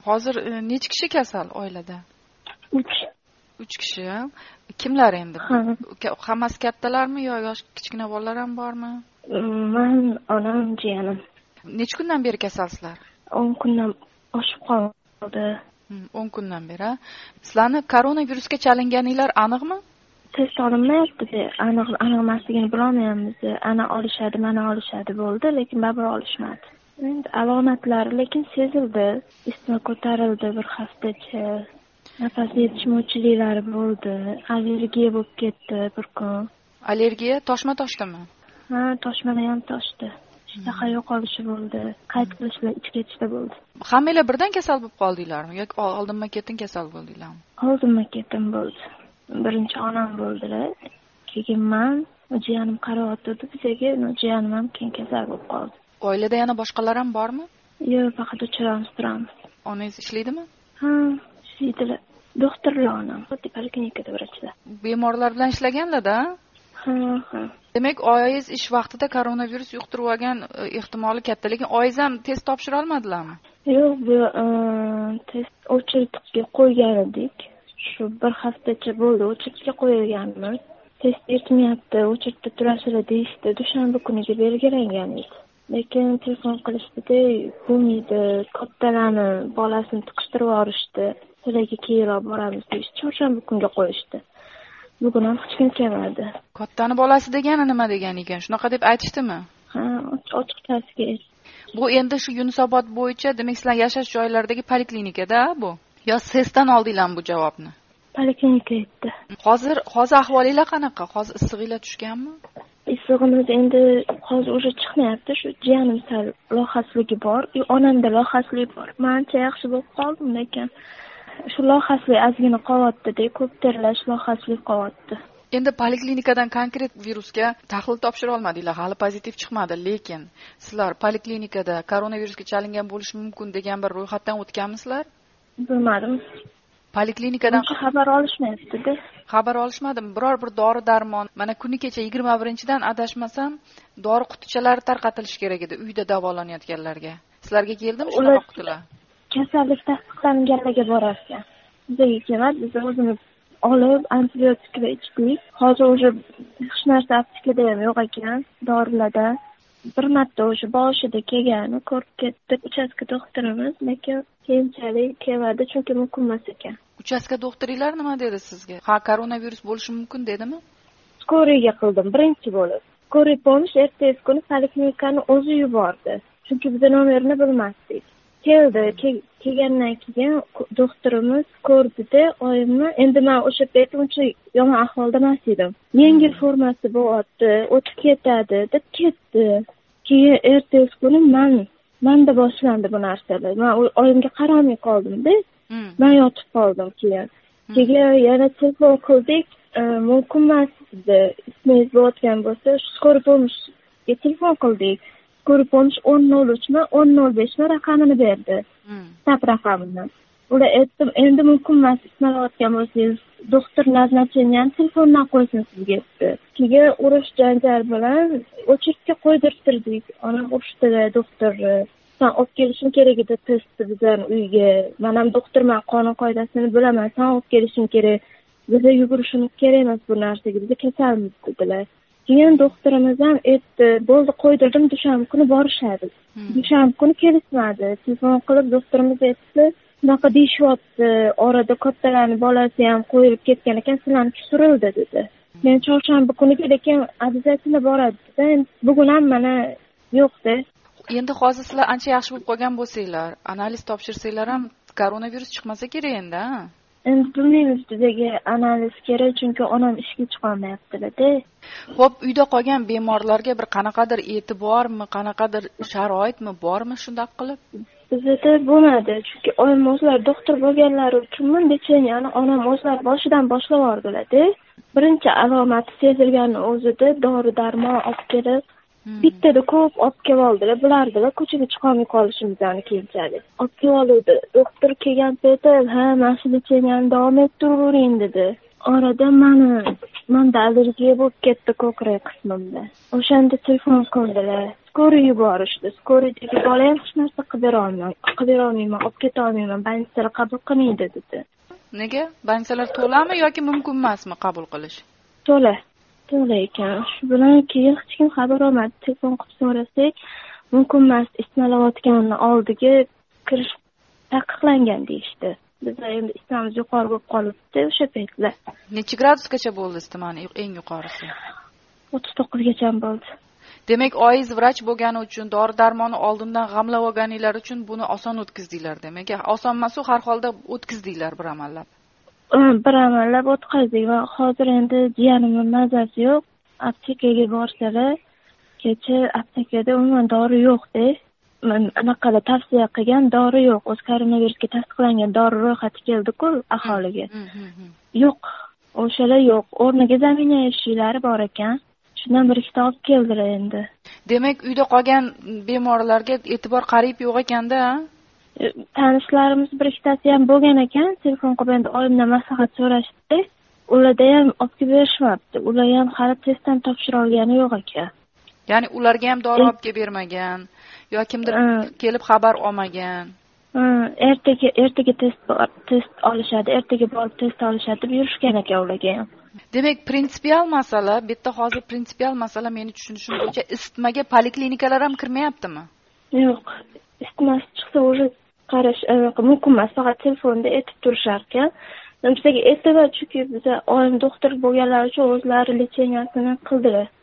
Hozir necha kishi kasal oilada? 3. 3 kishi. Kimlar endi? Hammasi kattalarmi yo yosh kichkina bolalar ham bormi? Men, onam, jiyanim. Necha kundan beri kasalsizlar? 10 kundan oshib qoldi. 10 kundan beri. Sizlarni koronavirusga chalinganinglar aniqmi? Test olinmayapti. Aniq emasligini bilolmayapmiz. Ana olishadi, mana olishadi bo'ldi, lekin baribir olishmadi. Endi alomatlari lekin sezildi. Isitma ko'tarildi bir haftacha. Nafas yetishmovchiliklari bo'ldi. Allergiya bo'lib ketdi bir kun. Allergiya toshma toshdimi? Ha, toshmani ham toshdi. Ishtaha yo'qolishi bo'ldi. Qayt qilishlar, ichga ketishda bo'ldi. Hammanglar birdan kasal bo'lib qoldinglarmi yoki oldinma-ketin kasal bo'ldinglarmi? Oldinma-ketin bo'ldi. Birinchi onam bo'ldilar. Keyin men, jiyanim qarab o'tirdi bizga, jiyanim ham keyin kasal bo'lib qoldi. Oilada yana boshqalar ham bormi? Yo'q, faqat uchramiz turamiz. Onangiz ishlaydimi? Ha, ishlaydilar. Doktorlar onam, poliklinikada vrachlar. Bemorlar bilan ishlaganlar-da? Ha. Demak, oyingiz ish vaqtida koronavirus yuqtirib olgan ehtimoli katta, lekin oyingiz ham test topshira olmadilarmi? Yo'q, bu test o'chirtibga qo'ygan edik. Shu bir haftacha bo'ldi, o'chirtibga qo'yganmiz. Test yetmayapti, o'chirtib turasizlar deyishdi. Dushanba kuniga belgilangan edi. Lekin telefon qilishdi-da, bo'lmaydi, kattalarni bolasini tiqishtirib yuborishdi. Sizlarga keyinroq boramiz deyishdi. Chorshanba kunga qo'yishdi. Bugun ham hech kim kelmadi. Kattani bolasi degani nima degan ekan? Shunaqa deb aytishdimi? Ha, ochiqchasiga. Bu endi shu Yunusobod bo'yicha, demak, sizlar yashash joylaridagi poliklinikada bu. Yo SESdan oldinglarmi bu javobni? Poliklinika aytdi. Hozir ahvolinglar qanaqa? Hozir issig'inglar tushganmi? Issig'imiz endi hozir o'sha chiqmayapti. Shu jiyanim sal lohasizligi bor, onamda lohasizlik bor. Men ancha yaxshi bo'lib qoldim, lekin shu lohasizlik ozgina qolyapti-da, ko'p terlash lohasizlik qolyapti. Endi poliklinikadan konkret virusga tahlil topshira olmadinglar, hali pozitiv chiqmadi, lekin sizlar poliklinikada koronavirusga chalingan bo'lishi mumkin degan bir ro'yxatdan o'tganmisizlar? Bilmadim. Poliklinikadan xabar olishmayapti-da. Xabar olishmadimi? Biror bir dori-darmon, mana kuni kecha 21-dan adashmasam, dori qutichalari tarqatilishi kerak edi uyda davolanayotganlarga. Sizlarga keldimi shunaqa qutilar? Kasallik tasdiqlanganlarga borar ekan. Bizga keladi, biz o'zimiz olib antibiotik va ichdik. Hozir o'sha hech narsa aptekada ham yo'q ekan, dorilarda. Bir marta o'sha boshida kelgani ko'rib ketdi uchastka doktorimiz, lekin keyinchalik kelmadi chunki mumkin emas ekan. Uchastka doktorlar nima dedi sizga? Ha, koronavirus bo'lishi mumkin dedimi? Skoriyaga qildim birinchi bo'lib. Skoriya pomish ertasi kuni poliklinikani o'zi yubordi. Chunki biz nomerini bilmasdik. Kelgandan keyin doktorimiz ko'rdi-da, oyimni endi men o'sha payt uncha yomon ahvolda emas edim. Yengil formasi bo'lyapti, o'tib ketadi deb ketdi. Keyin ertasi kuni menda boshlandi bu narsalar. Men oyimga qaramay qoldim-da. Men yotib qoldim keyin. Keyin yana telefon qildik, mumkin emas dedi. Ismingiz bo'layotgan bo'lsa, skoriy pomishga telefon qildik. Skoriy pomish 1003mi, 1005mi raqamini berdi. Tap raqamini. Ular aytdim, endi mumkin emas isitmalayotgan bo'lsangiz, doktor назначениyani telefondan qo'ysin sizga dedi. Keyin urush janjal bilan o'chirtga qo'ydirtirdik. Onam urishdi doktor. Sen olib kelishing kerak edi testni bizdan uyga. Men ham doktorman, qonun qoidasini bilaman. Sen olib kelishing kerak. Bizga yugurishimiz kerak emas bu narsaga. Biz kasalmiz dedilar. Keyin doktorimiz ham aytdi, bo'ldi qo'ydirdim, dushanba kuni borishadi. Dushanba kuni kelishmadi. Telefon qilib doktorimiz aytdi, bunaqa deyishyapti, orada kattalarni bolasi ham qo'yilib ketgan ekan, sizlarni tushirildi dedi. Men chorshanba kuniga lekin обязательно boradi. Bugun ham mana yo'qdi. Endi hozir sizlar ancha yaxshi bo'lib qolgan bo'lsanglar, analiz topshirsanglar ham koronavirus chiqmasa kerak endi, ha? Endi bilmaymiz, bizga analiz kerak, chunki onam ishga chiqolmayapti-da. Xo'p, uyda qolgan bemorlarga bir qanaqadir e'tibormi, qanaqadir sharoitmi bormi shunday qilib? Bizda bo'lmadi, chunki oyim o'zlari doktor bo'lganlari uchunmi, lecheniani onam o'zlari boshidan boshlab yordilar-da. Birinchi alomati sezilgani o'zida dori-darmon olib kelib, bittada ko'p olib kelib oldilar, bilardilar, ko'chaga chiqolmay qolishimizni keyinchalik. Olib kelib oldi. Doktor kelgan paytda, ha, mana shu lecheniyani davom ettiravering dedi. orada manda allergiya bo'lib ketdi ko'krak qismimda. O'shanda telefon qildilar. Skoriy yuborishdi. Skoriydagi bola ham hech narsa qilib berolmayman, olib keta olmayman, больницаlar qabul qilmaydi dedi. Nega? Больницаlar to'lami yoki mumkin emasmi qabul qilish? To'la ekan. Shu bilan keyin hech kim xabar olmadi. Telefon qilib so'rasak, mumkin emas, isitmalayotganni oldiga kirish taqiqlangan deyishdi. Bizlar endi isitmamiz yuqori bo'lib qolibdi o'sha paytlar. Necha gradusgacha bo'ldi isitmani eng yuqorisi? 39 gacha bo'ldi. Demak, oiz vrach bo'lgani uchun, dori-darmonni oldindan g'amlab olganinglar uchun buni oson o'tkazdinglar demak. Oson emas-u, har holda o'tkazdinglar bir amallab. Bir amallab o'tkazdik va hozir endi jiyanimning mazasi yo'q. Aptekaga borsalar, kecha aptekada umuman dori yo'q-da. Anaqada tavsiya qilgan dori yo'q. O'z koronavirusga tasdiqlangan dori ro'yxati keldi-ku aholiga. Yo'q, o'shalar yo'q. O'rniga zaminaviy ishlari bor ekan. Shundan bir ikkita olib keldilar endi. Demak, uyda qolgan bemorlarga e'tibor qarib yo'q ekanda? Tanishlarimiz bir ikkitasi ham bo'lgan ekan. Telefon qilib endi oyimdan maslahat so'rashdi. Ularda ham olib berishmabdi. Ular ham hali testdan topshira olgani yo'q ekan. Ya'ni ularga ham dori olib bermagan yo kimdir kelib xabar olmagan. Ertaga test olishadi, ertaga borib test olishadi deb yurishgan ekan ularga ham. Demak, prinsipial masala, bu yerda hozir prinsipial masala meni tushunishim bo'yicha isitmaga poliklinikalar ham kirmayaptimi? Yo'q, isitmasi chiqsa уже qarash mumkin emas, faqat telefonda aytib turishar ekan. Bizga aytdilar, chunki biz oyim doktor bo'lganlar uchun o'zlari litseniyasini qildilar.